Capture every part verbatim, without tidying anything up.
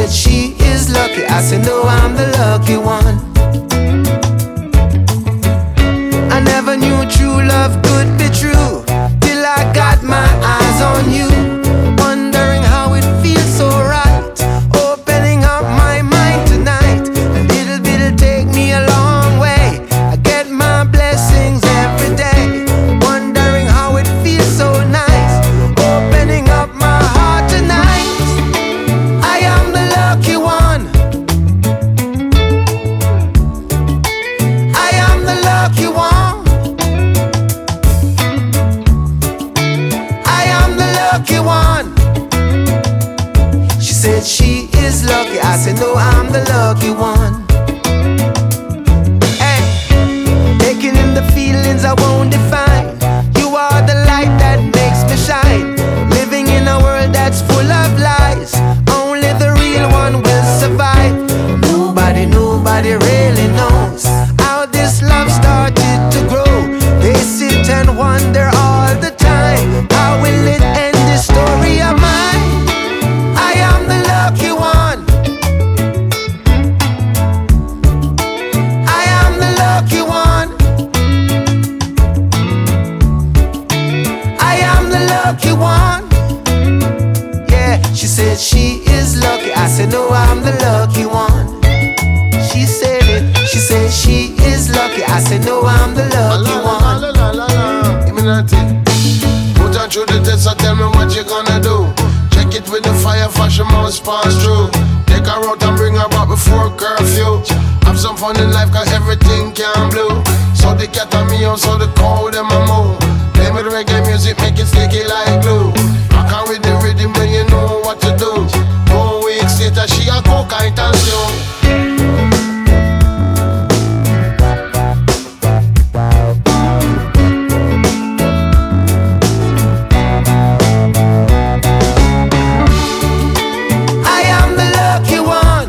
said she is lucky. I said no, I'm the lucky one. I never knew true love could be true till I got my eyes on you. Wondering how it feels so right, opening up my mind tonight. A little bit'll take me a long way. I get my blessings every day. Wondering how it feels so nice, opening up my heart tonight. I am the lucky one. I am the lucky one. I am the lucky one. She said she is lucky. I said no, I'm the lucky one. Hey, taking in the feelings I won't define. You are the light that makes me shine. Living in a world that's full of lies, only the real one will survive. Nobody, nobody really knows how this love started to grow. They sit and wonder all the time, how will it end this story of mine? I am the lucky one. I am the lucky one. I am the lucky one. Yeah, she said she is lucky. I said no, I'm the lucky one. She said it. She said she is lucky. I said no, I'm the lucky one. La la la la la. Give me that thing. Put her through the test, so tell me what you gonna do. Check it with the fire, fashion must pass through. Take her out and bring her back before curfew. Have some fun in life, cause everything can blue. So the cat and me, so the cold and my move. Play me the reggae music, make it sticky like glue. Rock her with the rhythm when you know what to do. Two weeks later, she a cook and stew. I am the lucky one.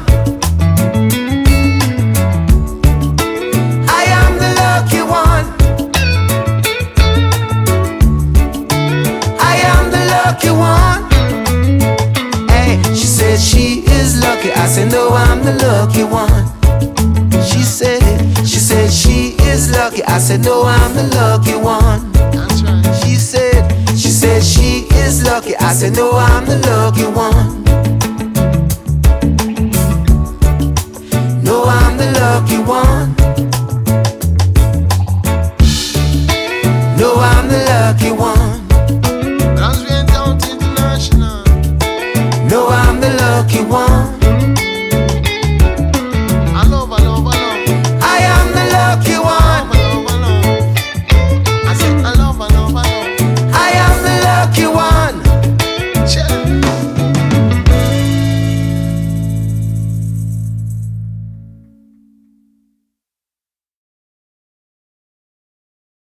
I am the lucky one. I am the lucky one. Hey, she said she is lucky. I said no, I'm the lucky one. She said it. She said she is lucky. I said no, I'm the lucky one. That's right. She said, she said she is lucky. I said no, I'm the lucky one. No, I'm the lucky one. No, I'm the lucky one.